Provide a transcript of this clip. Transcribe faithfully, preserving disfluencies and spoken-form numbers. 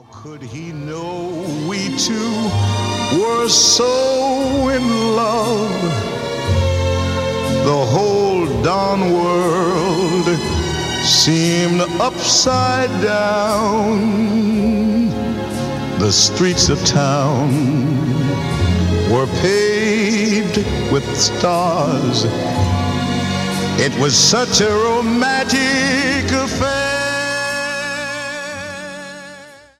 Could he know we two were so in love? The whole darn world seemed upside down. The streets of town were paved with stars. It was such a romantic affair.